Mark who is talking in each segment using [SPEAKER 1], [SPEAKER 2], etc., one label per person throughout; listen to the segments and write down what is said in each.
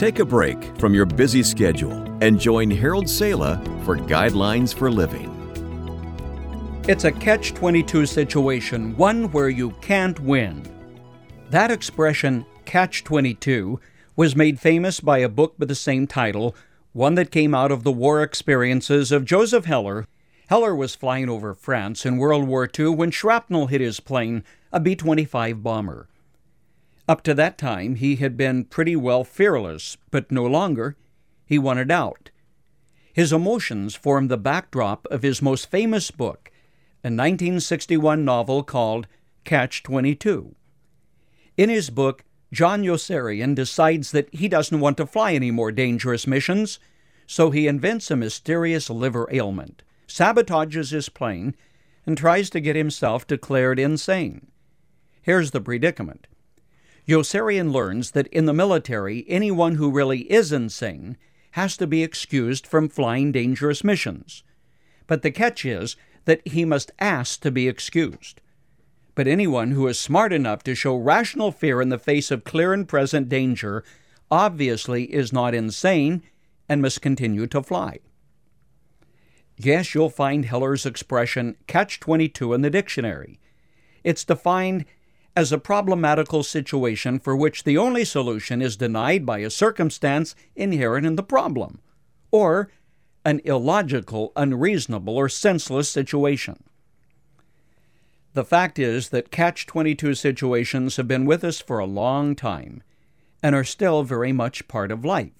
[SPEAKER 1] Take a break from your busy schedule and join Harold Sala for Guidelines for Living.
[SPEAKER 2] It's a catch-22 situation, one where you can't win. That expression, catch-22, was made famous by a book with the same title, one that came out of the war experiences of Joseph Heller. Heller was flying over France in World War II when shrapnel hit his plane, a B-25 bomber. Up to that time, he had been pretty well fearless, but no longer. He wanted out. His emotions formed the backdrop of his most famous book, a 1961 novel called Catch-22. In his book, John Yossarian decides that he doesn't want to fly any more dangerous missions, so he invents a mysterious liver ailment, sabotages his plane, and tries to get himself declared insane. Here's the predicament. Yossarian learns that in the military, anyone who really is insane has to be excused from flying dangerous missions. But the catch is that he must ask to be excused. But anyone who is smart enough to show rational fear in the face of clear and present danger obviously is not insane and must continue to fly. Yes, you'll find Heller's expression catch-22 in the dictionary. It's defined as a problematical situation for which the only solution is denied by a circumstance inherent in the problem, or an illogical, unreasonable, or senseless situation. The fact is that catch-22 situations have been with us for a long time and are still very much part of life.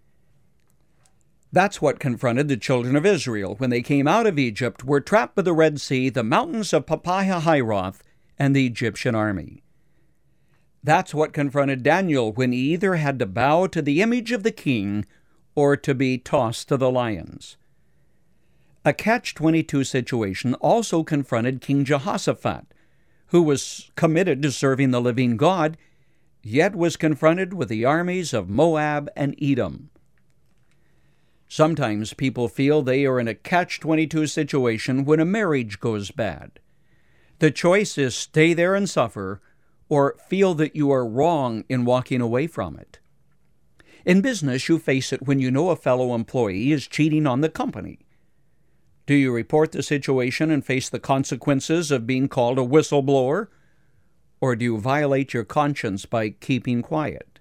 [SPEAKER 2] That's what confronted the children of Israel when they came out of Egypt, were trapped by the Red Sea, the mountains of Pi-hahiroth, and the Egyptian army. That's what confronted Daniel when he either had to bow to the image of the king or to be tossed to the lions. A catch-22 situation also confronted King Jehoshaphat, who was committed to serving the living God, yet was confronted with the armies of Moab and Edom. Sometimes people feel they are in a catch-22 situation when a marriage goes bad. The choice is stay there and suffer, or feel that you are wrong in walking away from it. In business, you face it when you know a fellow employee is cheating on the company. Do you report the situation and face the consequences of being called a whistleblower? Or do you violate your conscience by keeping quiet?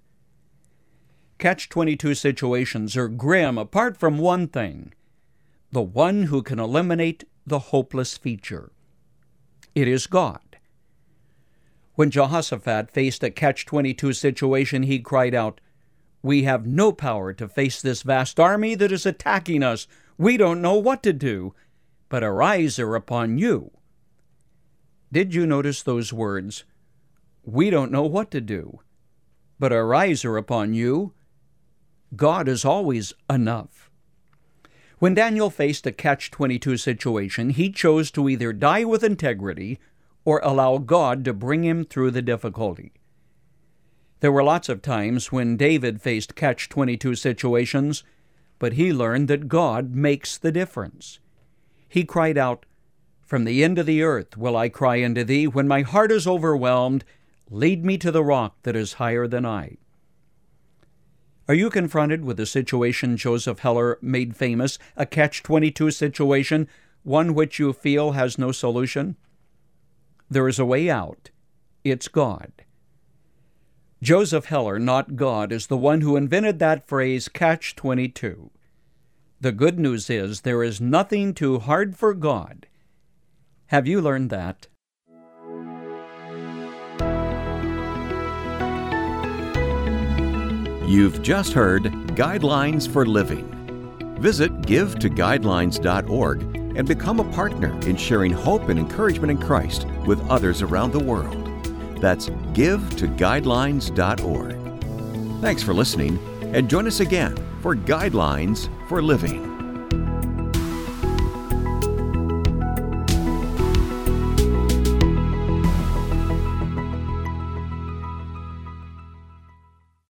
[SPEAKER 2] Catch-22 situations are grim apart from one thing, the one who can eliminate the hopeless feature. It is God. When Jehoshaphat faced a catch-22 situation, he cried out, "We have no power to face this vast army that is attacking us. We don't know what to do, but our eyes are upon you." Did you notice those words? We don't know what to do, but our eyes are upon you. God is always enough. When Daniel faced a catch-22 situation, he chose to either die with integrity or allow God to bring him through the difficulty. There were lots of times when David faced catch-22 situations, but he learned that God makes the difference. He cried out, "From the end of the earth will I cry unto thee. When my heart is overwhelmed, lead me to the rock that is higher than I." Are you confronted with a situation Joseph Heller made famous, a catch-22 situation, one which you feel has no solution? There is a way out. It's God. Joseph Heller, not God, is the one who invented that phrase, catch-22. The good news is there is nothing too hard for God. Have you learned that?
[SPEAKER 1] You've just heard Guidelines for Living. Visit givetoguidelines.org and become a partner in sharing hope and encouragement in Christ with others around the world. That's givetoguidelines.org. Thanks for listening, and join us again for Guidelines for Living.